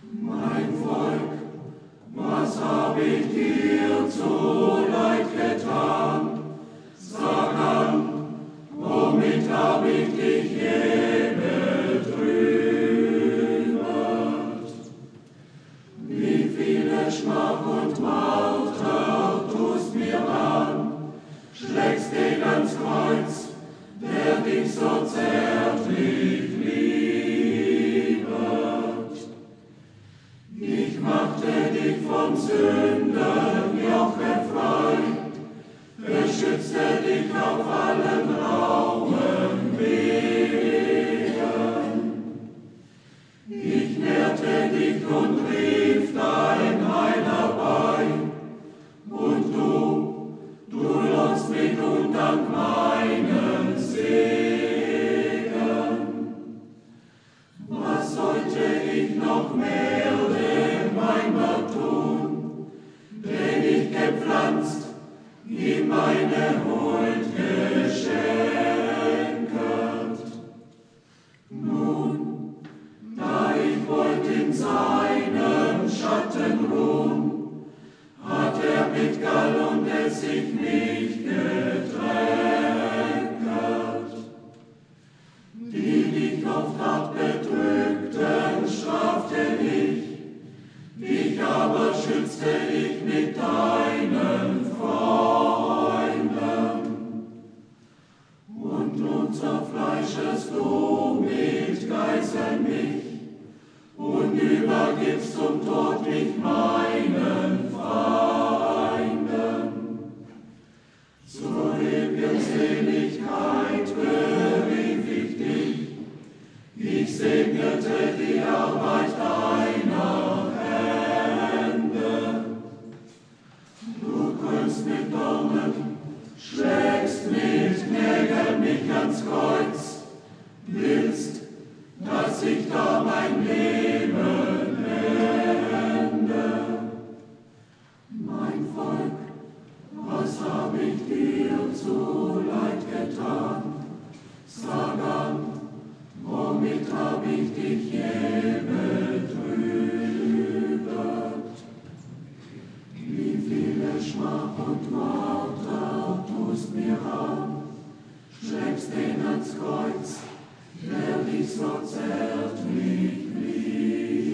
Mein Volk, was hab ich dir zu Leid getan? Sag an, womit hab ich dich je betrübert? Wie viele Schmach und Marter tust mir an, schlägst dich ans Kreuz, der dich so zärtlich liebet. Ich machte dich vom Sündenjoch frei, beschützte dich auf allen rauen Wegen. Ich nährte dich und rief dein Heil herbei, und du lost mich und dank meinen Segen. Was sollte ich noch mehr dem Heimat tun, den ich gepflanzt, ihm meine Huld geschenket? Nun, da ich wollt in seinem Schatten ruhen, hat mit Gall und Essig mich getränket. Die dich oft hart betrügten, strafte ich, dich aber schützte ich mit deinen Freunden. Und nun zerfleischest du mit Geißeln mich und übergibst zum Tod mich meinen Feinden. Zur ewigen Seligkeit berief ich dich, ich segnete die Arbeit deiner Hände. Du krönst mit Dornen, schlägst mit Nägeln mich ans Kreuz, willst, dass ich da mein Leben ende. Mein Volk, was hab ich dir zu Leid getan? Sag an, womit hab ich dich je betrübert? Wie viele Schmach und Marter tust mir an, schlägst den ans Kreuz, der dich so zärtlich liebt.